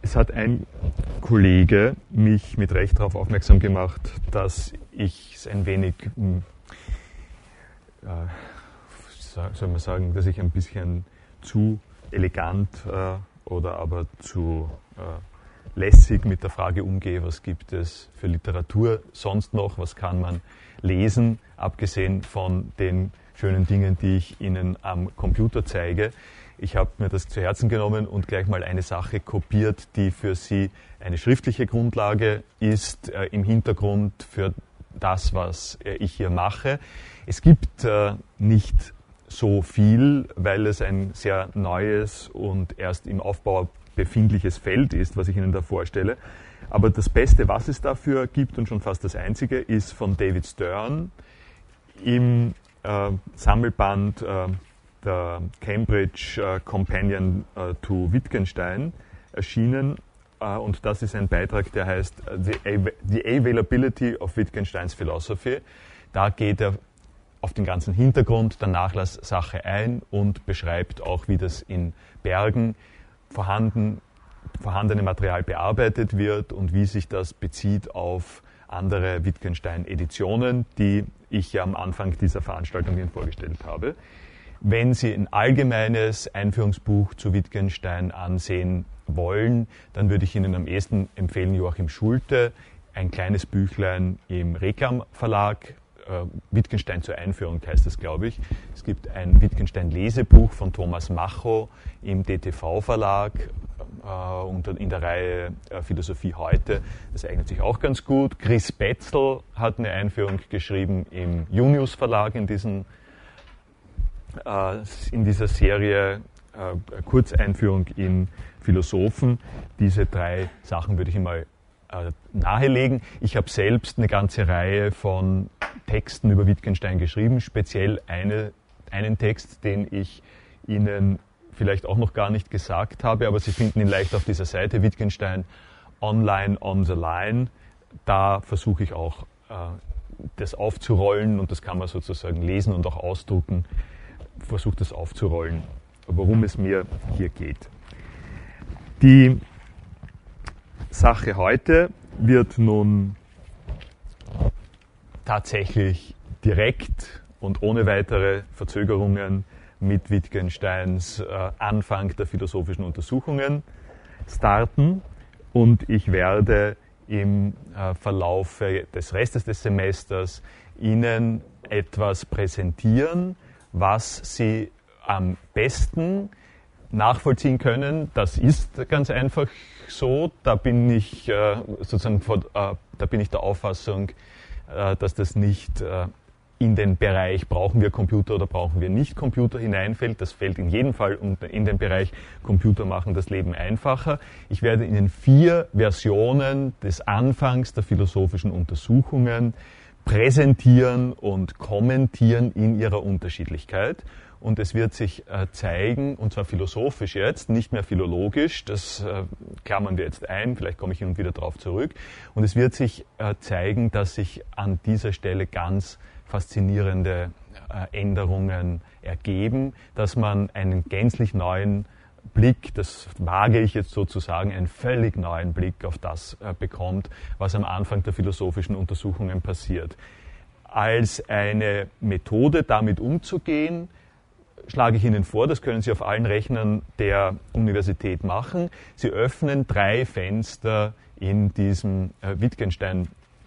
Es hat ein Kollege mich mit Recht darauf aufmerksam gemacht, dass ich es ein wenig, soll man sagen, dass ich ein bisschen zu elegant oder aber zu lässig mit der Frage umgehe, was gibt es für Literatur sonst noch, was kann man lesen, abgesehen von den schönen Dingen, die ich Ihnen am Computer zeige. Ich habe mir das zu Herzen genommen und gleich mal eine Sache kopiert, die für Sie eine schriftliche Grundlage ist, im Hintergrund für das, was ich hier mache. Es gibt nicht so viel, weil es ein sehr neues und erst im Aufbau befindliches Feld ist, was ich Ihnen da vorstelle. Aber das Beste, was es dafür gibt und schon fast das Einzige, ist von David Stern im Sammelband der Cambridge Companion to Wittgenstein erschienen. Und das ist ein Beitrag, der heißt The Availability of Wittgensteins Philosophy. Da geht er auf den ganzen Hintergrund der Nachlasssache ein und beschreibt auch, wie das in Bergen vorhandene Material bearbeitet wird und wie sich das bezieht auf andere Wittgenstein-Editionen, die ich ja am Anfang dieser Veranstaltung Ihnen vorgestellt habe. Wenn Sie ein allgemeines Einführungsbuch zu Wittgenstein ansehen wollen, dann würde ich Ihnen am ehesten empfehlen Joachim Schulte, ein kleines Büchlein im Reklam Verlag, Wittgenstein zur Einführung heißt es, glaube ich. Es gibt ein Wittgenstein-Lesebuch von Thomas Macho im DTV Verlag und in der Reihe Philosophie heute. Das eignet sich auch ganz gut. Chris Betzel hat eine Einführung geschrieben im Junius Verlag in dieser Serie Kurzeinführung in Philosophen. Diese drei Sachen würde ich Ihnen mal nahelegen. Ich habe selbst eine ganze Reihe von Texten über Wittgenstein geschrieben, speziell einen Text, den ich Ihnen vielleicht auch noch gar nicht gesagt habe, aber Sie finden ihn leicht auf dieser Seite, Wittgenstein Online on the Line. Da versuche ich auch das aufzurollen und das kann man sozusagen lesen und auch ausdrucken. Versuche das aufzurollen, worum es mir hier geht. Die Sache heute wird nun tatsächlich direkt und ohne weitere Verzögerungen mit Wittgensteins Anfang der philosophischen Untersuchungen starten und ich werde im Verlaufe des Restes des Semesters Ihnen etwas präsentieren, was Sie am besten nachvollziehen können. Das ist ganz einfach so. Da bin ich der Auffassung, dass das nicht in den Bereich brauchen wir Computer oder brauchen wir nicht Computer hineinfällt. Das fällt in jedem Fall in den Bereich Computer machen das Leben einfacher. Ich werde Ihnen 4 Versionen des Anfangs der philosophischen Untersuchungen präsentieren und kommentieren in ihrer Unterschiedlichkeit. Und es wird sich zeigen, und zwar philosophisch jetzt, nicht mehr philologisch, das klammern wir jetzt ein, vielleicht komme ich hin und wieder darauf zurück. Und es wird sich zeigen, dass sich an dieser Stelle ganz faszinierende Änderungen ergeben, dass man einen gänzlich neuen Blick, das wage ich jetzt sozusagen, einen völlig neuen Blick auf das bekommt, was am Anfang der philosophischen Untersuchungen passiert. Als eine Methode, damit umzugehen, schlage ich Ihnen vor, das können Sie auf allen Rechnern der Universität machen. Sie öffnen 3 Fenster in diesem Wittgenstein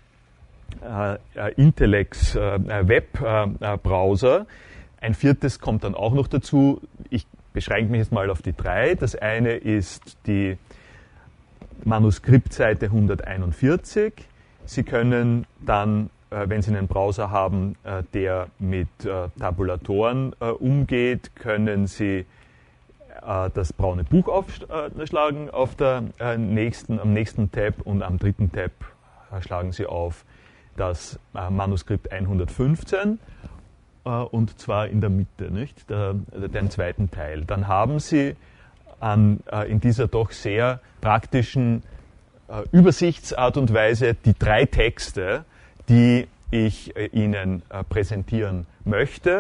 Intellex Webbrowser. Ein 4. kommt dann auch noch dazu. Ich beschränke mich jetzt mal auf die 3. Das eine ist die Manuskriptseite 141. Sie können dann, wenn Sie einen Browser haben, der mit Tabulatoren umgeht, können Sie das braune Buch aufschlagen am nächsten Tab und am 3. Tab schlagen Sie auf das Manuskript 115 und zwar in der Mitte, nicht? Den zweiten Teil. Dann haben Sie in dieser doch sehr praktischen Übersichtsart und Weise die 3 Texte, die ich Ihnen präsentieren möchte.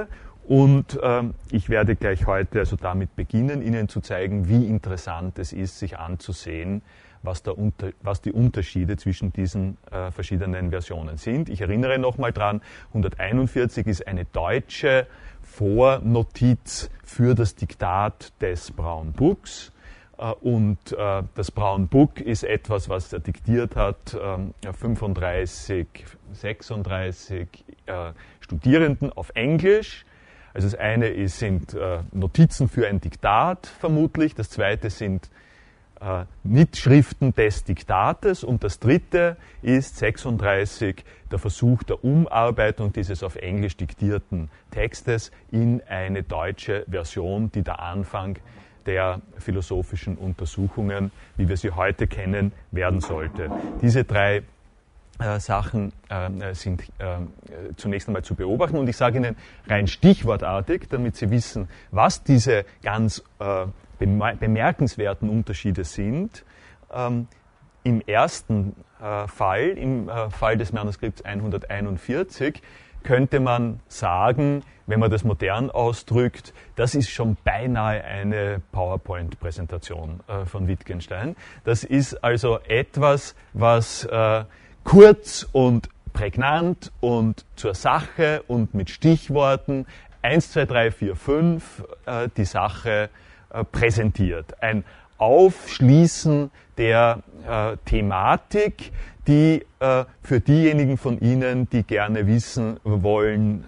Und ich werde gleich heute also damit beginnen, Ihnen zu zeigen, wie interessant es ist, sich anzusehen, was die Unterschiede zwischen diesen verschiedenen Versionen sind. Ich erinnere nochmal dran, 141 ist eine deutsche Vornotiz für das Diktat des Brown Books. Und das Brown Book ist etwas, was er diktiert hat, 35, 36 Studierenden auf Englisch. Also das eine sind Notizen für ein Diktat vermutlich, das zweite sind Mitschriften des Diktates und das dritte ist 36 der Versuch der Umarbeitung dieses auf Englisch diktierten Textes in eine deutsche Version, die der Anfang der philosophischen Untersuchungen, wie wir sie heute kennen, werden sollte. Diese drei Sachen sind zunächst einmal zu beobachten und ich sage Ihnen rein stichwortartig, damit Sie wissen, was diese ganz bemerkenswerten Unterschiede sind. Im ersten Fall, im Fall des Manuskripts 141, könnte man sagen, wenn man das modern ausdrückt, das ist schon beinahe eine PowerPoint-Präsentation von Wittgenstein. Das ist also etwas, was kurz und prägnant und zur Sache und mit Stichworten 1, 2, 3, 4, 5 die Sache präsentiert. Ein Aufschließen der Thematik, die für diejenigen von Ihnen, die gerne wissen wollen,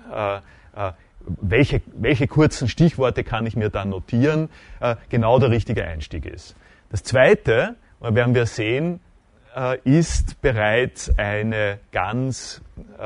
welche kurzen Stichworte kann ich mir dann notieren, genau der richtige Einstieg ist. Das Zweite, werden wir sehen, ist bereits eine ganz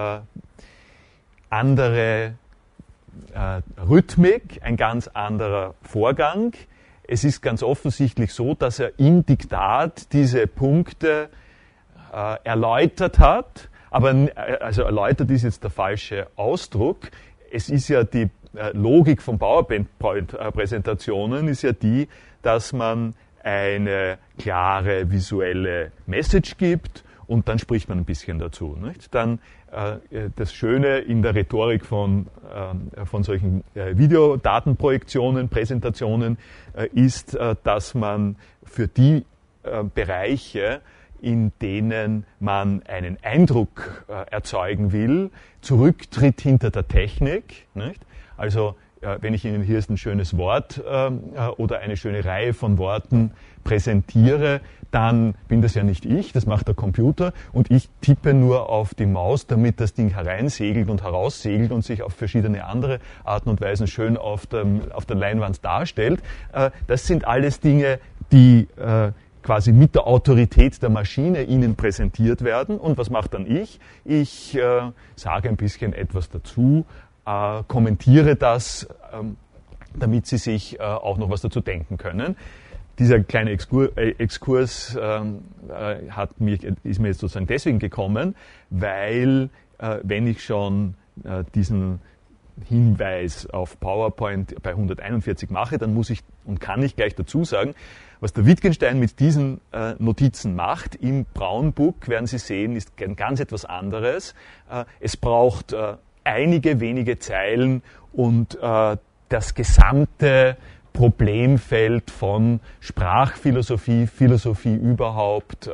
andere Rhythmik, ein ganz anderer Vorgang. Es ist ganz offensichtlich so, dass er im Diktat diese Punkte erläutert hat, aber also erläutert ist jetzt der falsche Ausdruck. Es ist ja die Logik von PowerPoint-Präsentationen ist ja die, dass man eine klare visuelle Message gibt und dann spricht man ein bisschen dazu. Nicht? Dann das Schöne in der Rhetorik von solchen Videodatenprojektionen, Präsentationen ist, dass man für die Bereiche, in denen man einen Eindruck erzeugen will, zurücktritt hinter der Technik. Nicht? Also wenn ich Ihnen hier jetzt ein schönes Wort oder eine schöne Reihe von Worten präsentiere, dann bin das ja nicht ich, das macht der Computer und ich tippe nur auf die Maus, damit das Ding hereinsegelt und heraussegelt und sich auf verschiedene andere Arten und Weisen schön auf der Leinwand darstellt. Das sind alles Dinge, die quasi mit der Autorität der Maschine Ihnen präsentiert werden. Und was macht dann ich? Ich sage ein bisschen etwas dazu, kommentiere das, damit Sie sich auch noch was dazu denken können. Dieser kleine Exkurs ist mir jetzt sozusagen deswegen gekommen, weil wenn ich schon diesen Hinweis auf PowerPoint bei 141 mache, dann muss ich und kann ich gleich dazu sagen, was der Wittgenstein mit diesen Notizen macht. Im Brown Book, werden Sie sehen, ist ganz etwas anderes. Es braucht einige wenige Zeilen und das gesamte Problemfeld von Sprachphilosophie, Philosophie überhaupt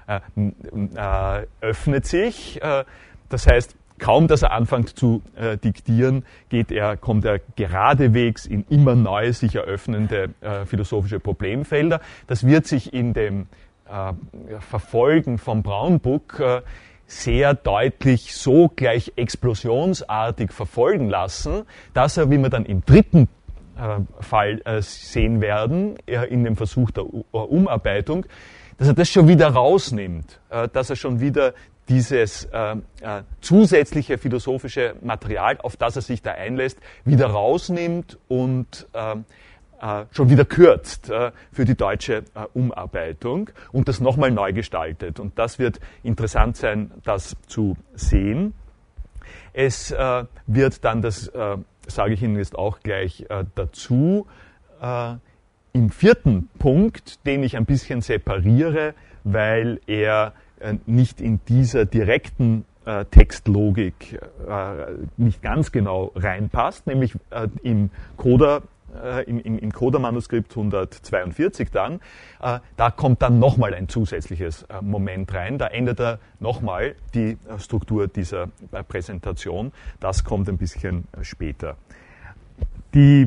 öffnet sich. Das heißt, kaum, dass er anfängt zu diktieren, kommt er geradewegs in immer neue, sich eröffnende philosophische Problemfelder. Das wird sich in dem Verfolgen vom Brown Book sehr deutlich so gleich explosionsartig verfolgen lassen, dass er, wie wir dann im dritten Fall sehen werden, in dem Versuch der Umarbeitung, dass er das schon wieder rausnimmt, dass er schon wieder dieses zusätzliche philosophische Material, auf das er sich da einlässt, wieder rausnimmt und schon wieder kürzt für die deutsche Umarbeitung und das nochmal neu gestaltet. Und das wird interessant sein, das zu sehen. Es wird dann, das sage ich Ihnen jetzt auch gleich dazu, im vierten Punkt, den ich ein bisschen separiere, weil er nicht in dieser direkten Textlogik nicht ganz genau reinpasst, nämlich im Coda-Manuskript 142 dann, da kommt dann nochmal ein zusätzliches Moment rein, da ändert er nochmal die Struktur dieser Präsentation, das kommt ein bisschen später. Der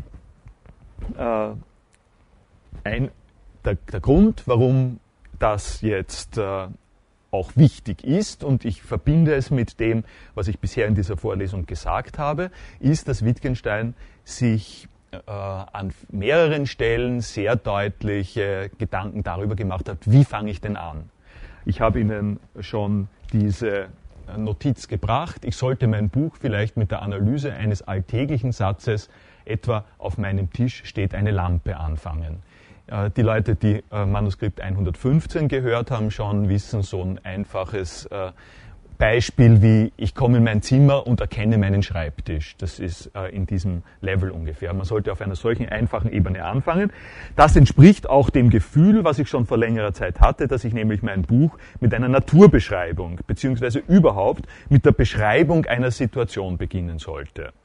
Grund, warum das jetzt auch wichtig ist, und ich verbinde es mit dem, was ich bisher in dieser Vorlesung gesagt habe, ist, dass Wittgenstein sich an mehreren Stellen sehr deutliche Gedanken darüber gemacht hat, wie fange ich denn an. Ich habe Ihnen schon diese Notiz gebracht. Ich sollte mein Buch vielleicht mit der Analyse eines alltäglichen Satzes, etwa auf meinem Tisch steht eine Lampe, anfangen. Die Leute, die Manuskript 115 gehört haben, schon wissen so ein einfaches Beispiel wie, ich komme in mein Zimmer und erkenne meinen Schreibtisch. Das ist in diesem Level ungefähr. Man sollte auf einer solchen einfachen Ebene anfangen. Das entspricht auch dem Gefühl, was ich schon vor längerer Zeit hatte, dass ich nämlich mein Buch mit einer Naturbeschreibung beziehungsweise überhaupt mit der Beschreibung einer Situation beginnen sollte,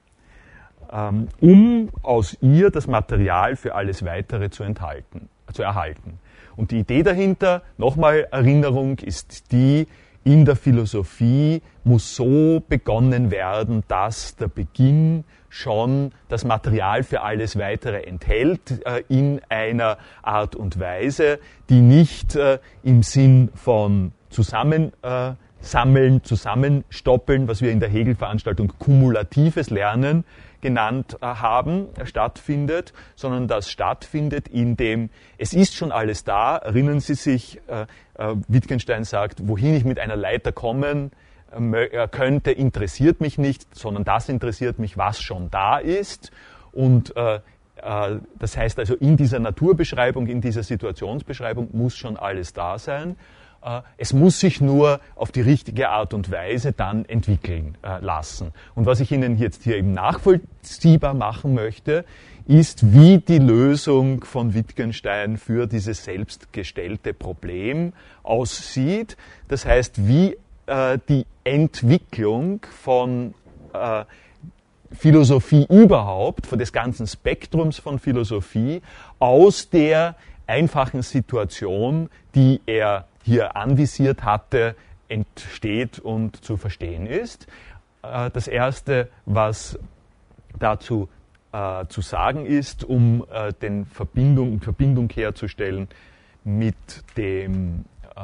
um aus ihr das Material für alles Weitere zu erhalten. Und die Idee dahinter, nochmal Erinnerung, ist die, in der Philosophie muss so begonnen werden, dass der Beginn schon das Material für alles Weitere enthält, in einer Art und Weise, die nicht im Sinn von Zusammensammeln, Zusammenstoppeln, was wir in der Hegel-Veranstaltung kumulatives Lernen genannt haben, stattfindet, sondern das stattfindet, indem es ist schon alles da. Erinnern Sie sich, Wittgenstein sagt, wohin ich mit einer Leiter kommen könnte, interessiert mich nicht, sondern das interessiert mich, was schon da ist. Und das heißt also, in dieser Naturbeschreibung, in dieser Situationsbeschreibung muss schon alles da sein. Es muss sich nur auf die richtige Art und Weise dann entwickeln lassen. Und was ich Ihnen jetzt hier eben nachvollziehbar machen möchte, ist, wie die Lösung von Wittgenstein für dieses selbstgestellte Problem aussieht. Das heißt, wie die Entwicklung von Philosophie überhaupt, von des ganzen Spektrums von Philosophie, aus der einfachen Situation, die er hier anvisiert hatte, entsteht und zu verstehen ist. Das Erste, was dazu zu sagen ist, um Verbindung herzustellen mit dem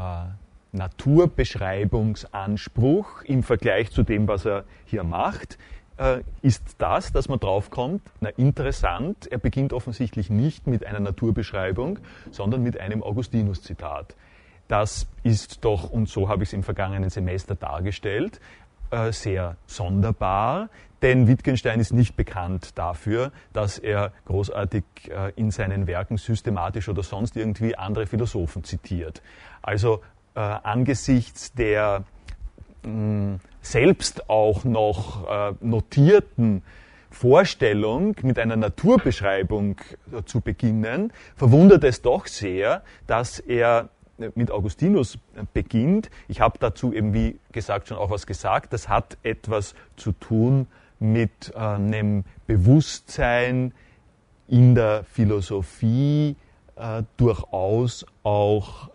Naturbeschreibungsanspruch im Vergleich zu dem, was er hier macht, ist das, dass man draufkommt, na interessant, er beginnt offensichtlich nicht mit einer Naturbeschreibung, sondern mit einem Augustinus-Zitat. Das ist doch, und so habe ich es im vergangenen Semester dargestellt, sehr sonderbar, denn Wittgenstein ist nicht bekannt dafür, dass er großartig in seinen Werken systematisch oder sonst irgendwie andere Philosophen zitiert. Also angesichts der selbst auch noch notierten Vorstellung, mit einer Naturbeschreibung zu beginnen, verwundert es doch sehr, dass er mit Augustinus beginnt. Ich habe dazu eben, wie gesagt, schon auch was gesagt. Das hat etwas zu tun mit einem Bewusstsein in der Philosophie, durchaus auch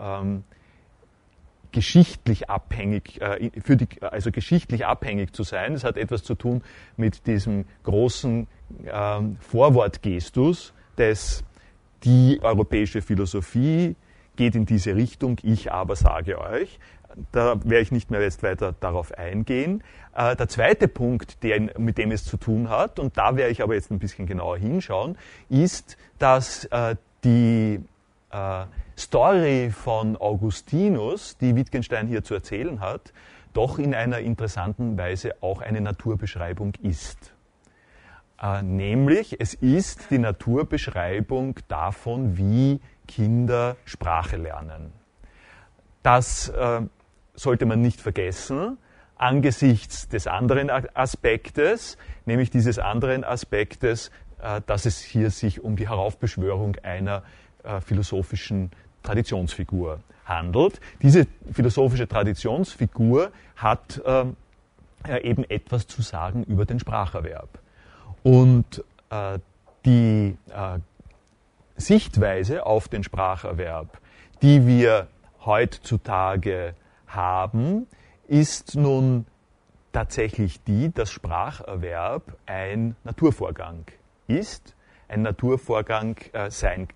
geschichtlich abhängig, also geschichtlich abhängig zu sein. Das hat etwas zu tun mit diesem großen Vorwortgestus, die europäische Philosophie geht in diese Richtung, ich aber sage euch. Da werde ich nicht mehr jetzt weiter darauf eingehen. Der zweite Punkt, mit dem es zu tun hat, und da werde ich aber jetzt ein bisschen genauer hinschauen, ist, dass die Story von Augustinus, die Wittgenstein hier zu erzählen hat, doch in einer interessanten Weise auch eine Naturbeschreibung ist. Nämlich, es ist die Naturbeschreibung davon, wie Kinder Sprache lernen. Das sollte man nicht vergessen, angesichts des anderen Aspektes, nämlich dieses anderen Aspektes, dass es hier sich um die Heraufbeschwörung einer philosophischen Traditionsfigur handelt. Diese philosophische Traditionsfigur hat eben etwas zu sagen über den Spracherwerb. Und die Sichtweise auf den Spracherwerb, die wir heutzutage haben, ist nun tatsächlich die, dass Spracherwerb ein Naturvorgang ist, ein Naturvorgang sein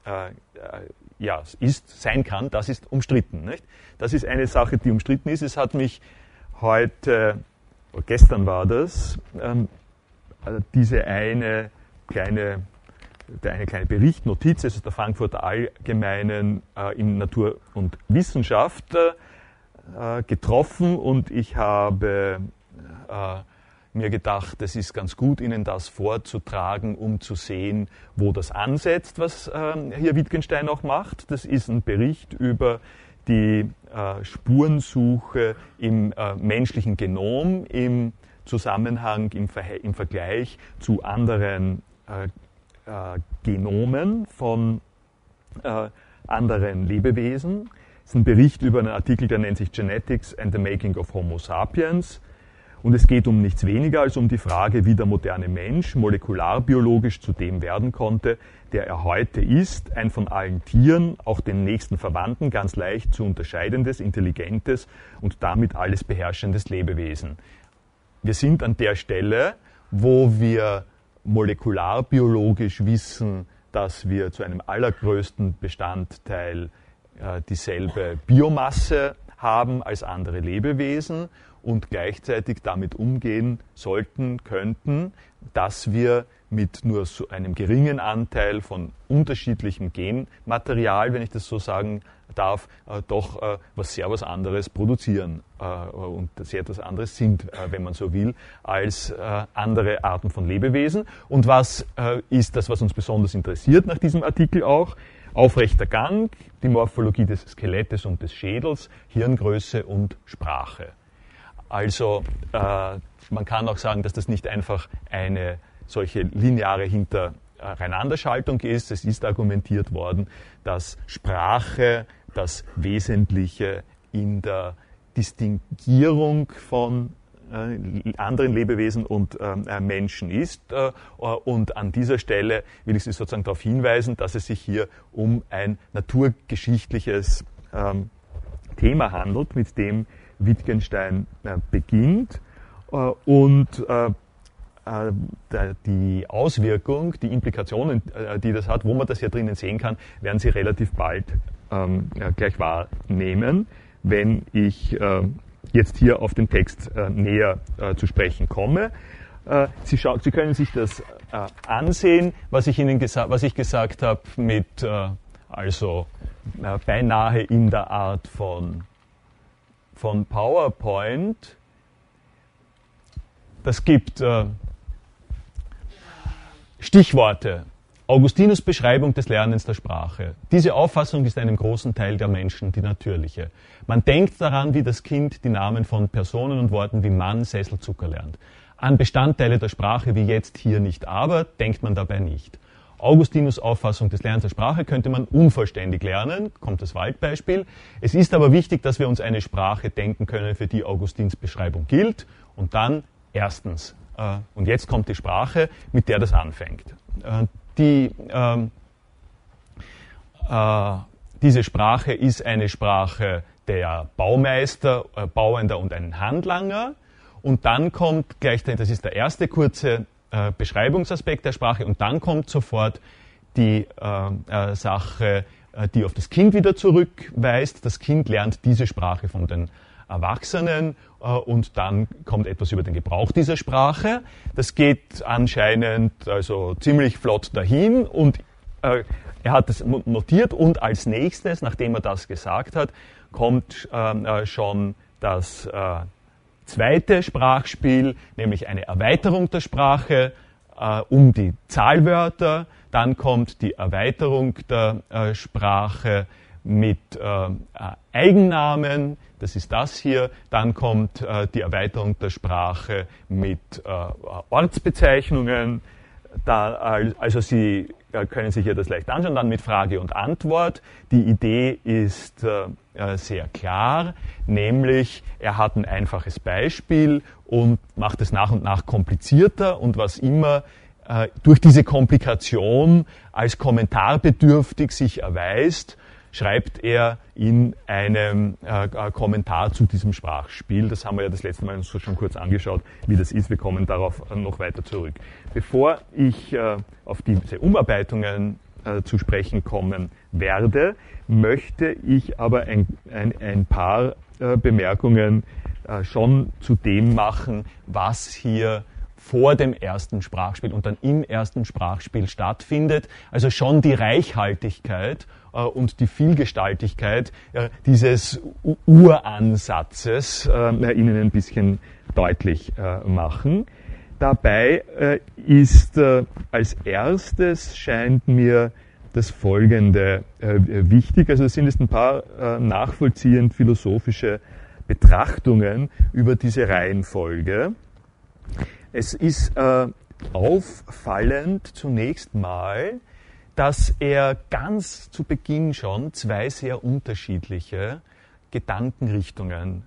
kann, das ist umstritten. Nicht? Das ist eine Sache, die umstritten ist. Es hat mich gestern war das, diese eine kleine Bericht, Notiz aus der Frankfurter Allgemeinen in Natur und Wissenschaft getroffen, und ich habe mir gedacht, es ist ganz gut, Ihnen das vorzutragen, um zu sehen, wo das ansetzt, was hier Wittgenstein auch macht. Das ist ein Bericht über die Spurensuche im menschlichen Genom im Zusammenhang, im Vergleich zu anderen Genomen von anderen Lebewesen. Es ist ein Bericht über einen Artikel, der nennt sich Genetics and the Making of Homo Sapiens. Und es geht um nichts weniger als um die Frage, wie der moderne Mensch molekularbiologisch zu dem werden konnte, der er heute ist, ein von allen Tieren, auch den nächsten Verwandten, ganz leicht zu unterscheidendes, intelligentes und damit alles beherrschendes Lebewesen. Wir sind an der Stelle, wo wir molekularbiologisch wissen, dass wir zu einem allergrößten Bestandteil dieselbe Biomasse haben als andere Lebewesen und gleichzeitig damit umgehen sollten, könnten, dass wir mit nur so einem geringen Anteil von unterschiedlichem Genmaterial, wenn ich das so sagen darf, doch was anderes produzieren und sehr etwas anderes sind, wenn man so will, als andere Arten von Lebewesen. Und was ist das, was uns besonders interessiert nach diesem Artikel auch? Aufrechter Gang, die Morphologie des Skelettes und des Schädels, Hirngröße und Sprache. Also man kann auch sagen, dass das nicht einfach eine solche lineare Hintereinanderschaltung ist. Es ist argumentiert worden, dass Sprache das Wesentliche in der Distinguierung von anderen Lebewesen und Menschen ist. Und an dieser Stelle will ich Sie sozusagen darauf hinweisen, dass es sich hier um ein naturgeschichtliches Thema handelt, mit dem Wittgenstein beginnt. Und die Auswirkung, die Implikationen, die das hat, wo man das hier drinnen sehen kann, werden Sie relativ bald gleich wahrnehmen, wenn ich jetzt hier auf den Text näher zu sprechen komme. Sie können sich das ansehen, was ich gesagt habe, mit beinahe in der Art von PowerPoint. Das gibt Stichworte. Augustinus' Beschreibung des Lernens der Sprache. Diese Auffassung ist einem großen Teil der Menschen die natürliche. Man denkt daran, wie das Kind die Namen von Personen und Worten wie Mann, Sessel, Zucker lernt. An Bestandteile der Sprache wie jetzt, hier, nicht, aber denkt man dabei nicht. Augustinus' Auffassung des Lernens der Sprache könnte man unvollständig lernen, kommt das Waldbeispiel. Es ist aber wichtig, dass wir uns eine Sprache denken können, für die Augustins Beschreibung gilt. Und dann erstens, und jetzt kommt die Sprache, mit der das anfängt. Diese Sprache ist eine Sprache der Baumeister, Bauender und einen Handlanger. Und dann kommt gleich, das ist der erste kurze Beschreibungsaspekt der Sprache, und dann kommt sofort die Sache, die auf das Kind wieder zurückweist. Das Kind lernt diese Sprache von den Erwachsenen, und dann kommt etwas über den Gebrauch dieser Sprache. Das geht anscheinend also ziemlich flott dahin, und er hat es notiert, und als nächstes, nachdem er das gesagt hat, kommt schon das zweite Sprachspiel, nämlich eine Erweiterung der Sprache um die Zahlwörter. Dann kommt die Erweiterung der Sprache mit Eigennamen, das ist das hier. Dann kommt die Erweiterung der Sprache mit Ortsbezeichnungen. Also Sie können sich ja das leicht anschauen, dann mit Frage und Antwort. Die Idee ist sehr klar, nämlich er hat ein einfaches Beispiel und macht es nach und nach komplizierter, und was immer durch diese Komplikation als kommentarbedürftig sich erweist, schreibt er in einem Kommentar zu diesem Sprachspiel. Das haben wir ja das letzte Mal uns schon kurz angeschaut, wie das ist. Wir kommen darauf noch weiter zurück. Bevor ich auf diese Umarbeitungen zu sprechen kommen werde, möchte ich aber ein paar Bemerkungen schon zu dem machen, was hier vor dem ersten Sprachspiel und dann im ersten Sprachspiel stattfindet. Also schon die Reichhaltigkeit und die Vielgestaltigkeit dieses Uransatzes Ihnen ein bisschen deutlich machen. Dabei ist als erstes, scheint mir das Folgende wichtig. Also es sind jetzt ein paar nachvollziehend philosophische Betrachtungen über diese Reihenfolge. Es ist auffallend zunächst mal, dass er ganz zu Beginn schon zwei sehr unterschiedliche Gedankenrichtungen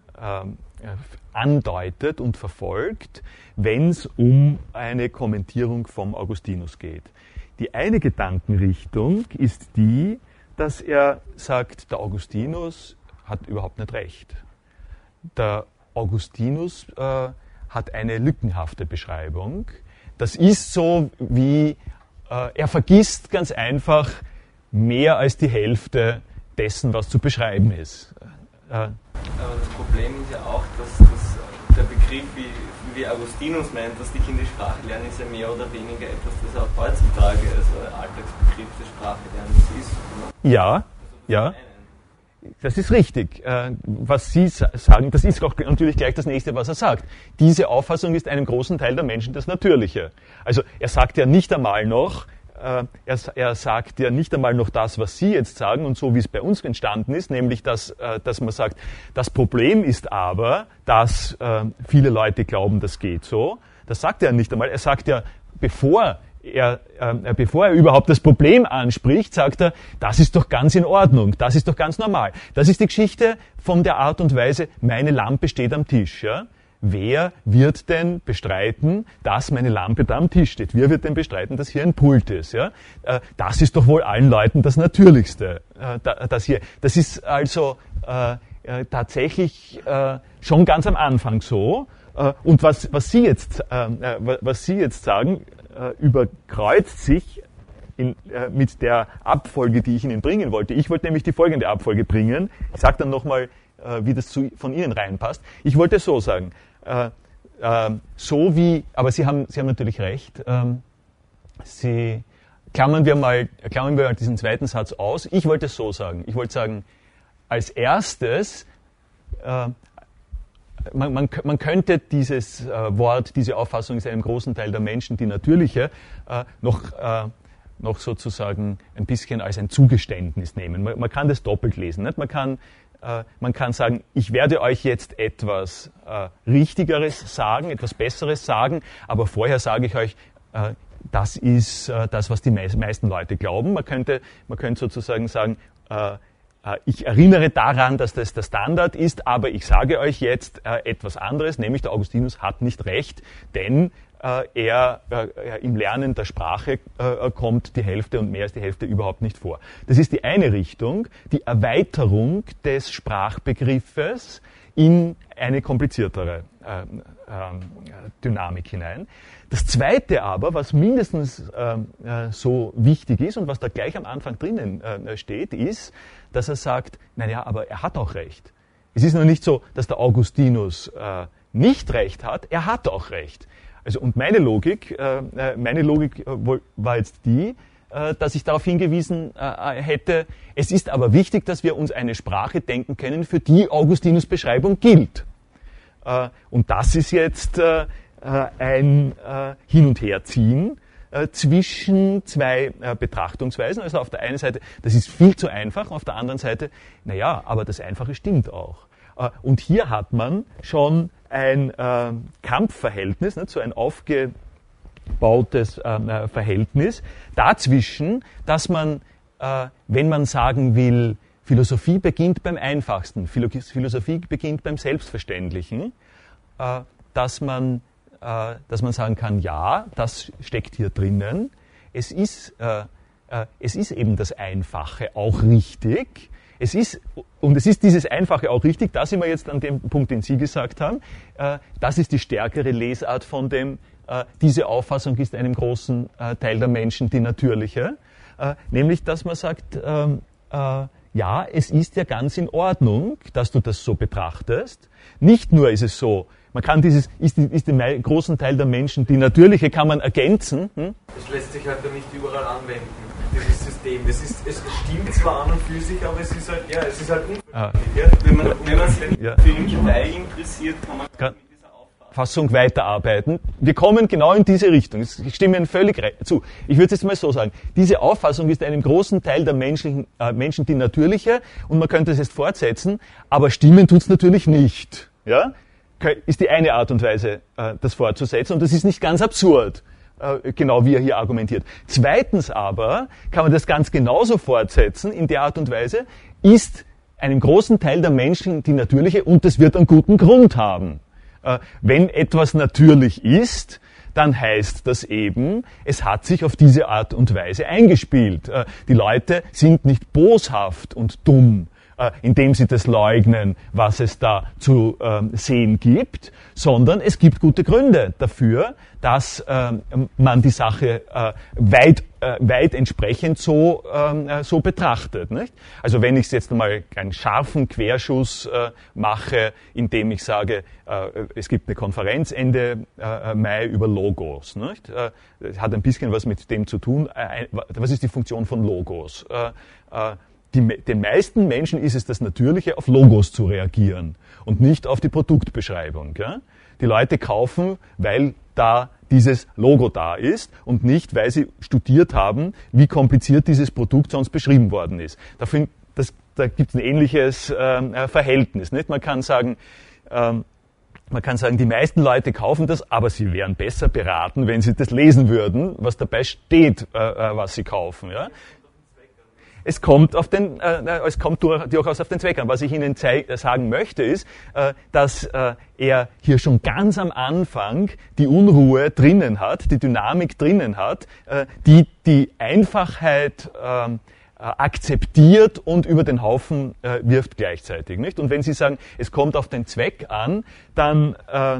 andeutet und verfolgt, wenn es um eine Kommentierung vom Augustinus geht. Die eine Gedankenrichtung ist die, dass er sagt, der Augustinus hat überhaupt nicht recht. Der Augustinus hat eine lückenhafte Beschreibung. Das ist so wie, er vergisst ganz einfach mehr als die Hälfte dessen, was zu beschreiben ist. Aber das Problem ist ja auch, dass der Begriff, wie Augustinus meint, dass die Kinder Sprache lernen, ist ja mehr oder weniger etwas, das auch heutzutage also Alltagsbegriff des Sprachelernens ist. Oder? Ja, ja. Das ist richtig. Was Sie sagen, das ist auch natürlich gleich das Nächste, was er sagt. Diese Auffassung ist einem großen Teil der Menschen das Natürliche. Also er sagt ja nicht einmal noch, er sagt ja nicht einmal noch das, was Sie jetzt sagen und so wie es bei uns entstanden ist, nämlich dass man sagt, das Problem ist aber, dass viele Leute glauben, das geht so. Das sagt er nicht einmal. Er sagt ja, bevor er überhaupt das Problem anspricht, sagt er, das ist doch ganz in Ordnung, das ist doch ganz normal. Das ist die Geschichte von der Art und Weise, meine Lampe steht am Tisch. Ja? Wer wird denn bestreiten, dass meine Lampe da am Tisch steht? Wer wird denn bestreiten, dass hier ein Pult ist? Ja? Das ist doch wohl allen Leuten das Natürlichste. Das ist also tatsächlich schon ganz am Anfang so. Und was Sie jetzt sagen, überkreuzt sich mit der Abfolge, die ich Ihnen bringen wollte. Ich wollte nämlich die folgende Abfolge bringen. Ich sage dann nochmal, wie das von Ihnen reinpasst. Ich wollte es so sagen. Aber Sie haben natürlich recht. Klammern wir mal diesen zweiten Satz aus. Ich wollte es so sagen. Ich wollte sagen, als erstes, man könnte dieses Wort, diese Auffassung ist einem großen Teil der Menschen die natürliche, noch sozusagen ein bisschen als ein Zugeständnis nehmen. Man kann das doppelt lesen. Nicht? Man kann sagen, ich werde euch jetzt etwas Richtigeres sagen, etwas Besseres sagen, aber vorher sage ich euch, das ist das, was die meisten Leute glauben. Man könnte sozusagen sagen, ich erinnere daran, dass das der Standard ist, aber ich sage euch jetzt etwas anderes, nämlich der Augustinus hat nicht recht, denn im Lernen der Sprache kommt die Hälfte und mehr als die Hälfte überhaupt nicht vor. Das ist die eine Richtung, die Erweiterung des Sprachbegriffes in eine kompliziertere Dynamik hinein. Das Zweite aber, was mindestens so wichtig ist und was da gleich am Anfang drinnen steht, ist, dass er sagt, naja, aber er hat auch recht. Es ist noch nicht so, dass der Augustinus nicht recht hat, er hat auch recht. Also, und meine Logik war jetzt die, dass ich darauf hingewiesen hätte, es ist aber wichtig, dass wir uns eine Sprache denken können, für die Augustinus' Beschreibung gilt. Und das ist jetzt ein Hin- und Herziehen zwischen zwei Betrachtungsweisen. Also auf der einen Seite, das ist viel zu einfach, auf der anderen Seite, naja, aber das Einfache stimmt auch. Und hier hat man schon ein Kampfverhältnis, nicht, so ein aufgebautes Verhältnis dazwischen, dass man, wenn man sagen will, Philosophie beginnt beim Einfachsten, Philosophie beginnt beim Selbstverständlichen, dass man sagen kann, ja, das steckt hier drinnen, es ist eben das Einfache auch richtig, es ist dieses Einfache auch richtig, da sind wir jetzt an dem Punkt, den Sie gesagt haben, das ist die stärkere Lesart von dem, diese Auffassung ist einem großen Teil der Menschen die natürliche, nämlich, dass man sagt, ja, es ist ja ganz in Ordnung, dass du das so betrachtest. Nicht nur ist es so, man kann ist dem großen Teil der Menschen, die natürliche kann man ergänzen. Es lässt sich halt nicht überall anwenden, dieses System. Es stimmt zwar an und für sich, aber es ist halt, es ist halt unverständlich. Wenn man sich für im Detail interessiert, kann man mit dieser Auffassung weiterarbeiten. Wir kommen genau in diese Richtung. Ich stimme Ihnen völlig zu. Ich würde es jetzt mal so sagen. Diese Auffassung ist einem großen Teil der Menschen die natürliche und man könnte es jetzt fortsetzen, aber stimmen tut's natürlich nicht. Ja? Ist die eine Art und Weise, das fortzusetzen und das ist nicht ganz absurd, genau wie er hier argumentiert. Zweitens aber kann man das ganz genauso fortsetzen, in der Art und Weise, ist einem großen Teil der Menschen die natürliche und das wird einen guten Grund haben. Wenn etwas natürlich ist, dann heißt das eben, es hat sich auf diese Art und Weise eingespielt. Die Leute sind nicht boshaft und dumm, indem sie das leugnen, was es da zu sehen gibt, sondern es gibt gute Gründe dafür, dass man die Sache weit entsprechend so betrachtet. Nicht? Also wenn ich jetzt einmal einen scharfen Querschuss mache, indem ich sage, es gibt eine Konferenz Ende Mai über Logos. Nicht? Hat ein bisschen was mit dem zu tun. Was ist die Funktion von Logos? Den meisten Menschen ist es das Natürliche, auf Logos zu reagieren und nicht auf die Produktbeschreibung. Ja? Die Leute kaufen, weil da dieses Logo da ist und nicht, weil sie studiert haben, wie kompliziert dieses Produkt sonst beschrieben worden ist. Da gibt es ein ähnliches Verhältnis. Nicht? Man kann sagen, die meisten Leute kaufen das, aber sie wären besser beraten, wenn sie das lesen würden, was dabei steht, was sie kaufen. Ja? Es kommt durchaus auf den Zweck an. Was ich Ihnen sagen möchte, ist, dass er hier schon ganz am Anfang die Unruhe drinnen hat, die Dynamik drinnen hat, die Einfachheit akzeptiert und über den Haufen wirft gleichzeitig. Nicht? Und wenn Sie sagen, es kommt auf den Zweck an, dann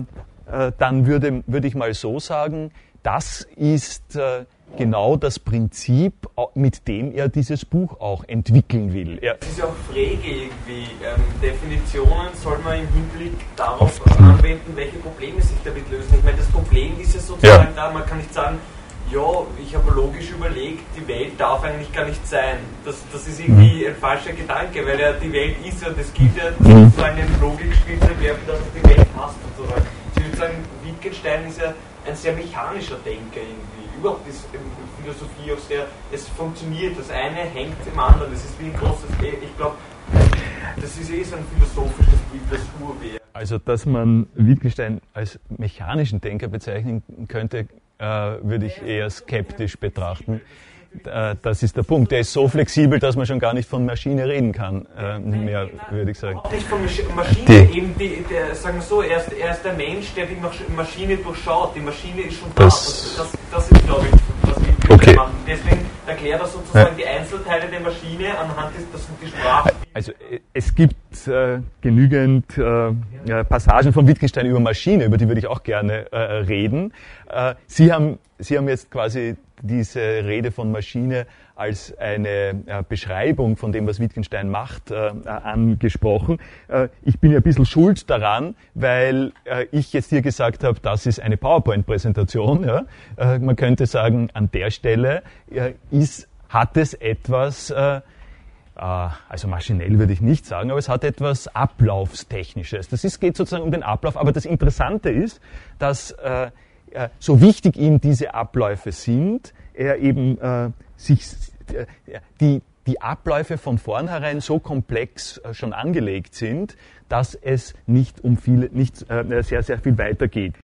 würde ich mal so sagen, das ist genau das Prinzip, mit dem er dieses Buch auch entwickeln will. Es ist ja auch Frage irgendwie. Definitionen soll man im Hinblick darauf anwenden, welche Probleme sich damit lösen. Ich meine, das Problem ist ja sozusagen da, man kann nicht sagen, ja, ich habe logisch überlegt, die Welt darf eigentlich gar nicht sein. Das ist irgendwie ein falscher Gedanke, weil ja die Welt ist und es gibt ja so einen Logikwettbewerb, dass es die Welt passt und so weiter. Ich würde sagen, Wittgenstein ist ja ein sehr mechanischer Denker irgendwie. Überhaupt ist Philosophie auch sehr, es funktioniert, das eine hängt im anderen, es ist wie ein großes, ich glaube, das ist so ein philosophisches Bild, das Urwerk. Also, dass man Wittgenstein als mechanischen Denker bezeichnen könnte, würde ich eher skeptisch betrachten. Das ist der Punkt. Der ist so flexibel, dass man schon gar nicht von Maschine reden kann, mehr, würde ich sagen. Auch nicht von Maschine, eben sagen wir so, er ist der Mensch, der die Maschine durchschaut. Die Maschine ist schon da. Das ist, glaube ich, was wir machen. Deswegen erklärt er sozusagen die Einzelteile der Maschine anhand der Sprache. Also es gibt genügend Passagen von Wittgenstein über Maschine, über die würde ich auch gerne reden. Sie haben jetzt quasi diese Rede von Maschine als eine Beschreibung von dem, was Wittgenstein macht, angesprochen. Ich bin ja ein bisschen schuld daran, weil ich jetzt hier gesagt habe, das ist eine PowerPoint-Präsentation. Ja? Man könnte sagen, an der Stelle hat es etwas, also maschinell würde ich nicht sagen, aber es hat etwas Ablaufstechnisches. Geht sozusagen um den Ablauf, aber das Interessante ist, dass so wichtig ihm diese Abläufe sind, er eben die Abläufe von vornherein so komplex schon angelegt sind, dass es nicht sehr, sehr viel weiter geht.